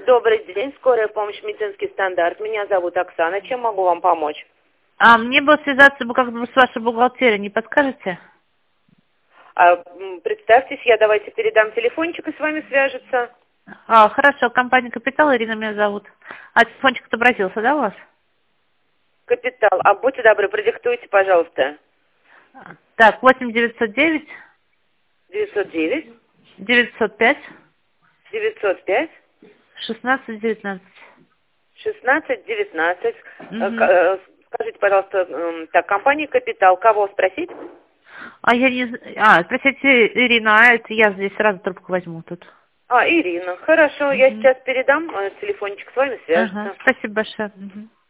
Добрый день, скорая помощь, медицинский стандарт. Меня зовут Оксана. Чем могу вам помочь? Мне бы связаться как бы с вашей бухгалтерией, не подскажете? Представьтесь, я давайте передам телефончик и с вами свяжется. Хорошо, компания «Капитал», Ирина меня зовут. Телефончик отобразился, да, у вас? Капитал. Будьте добры, продиктуйте, пожалуйста. Так, 8909 909 905 905 1619. 1619. Угу. Скажите, пожалуйста, так, компания «Капитал». Кого спросить? Я не знаю. Простите, Ирина, это я здесь сразу трубку возьму тут. Ирина. Хорошо, я Угу. сейчас передам телефончик, с вами Ага, свяжется. спасибо большое. Угу.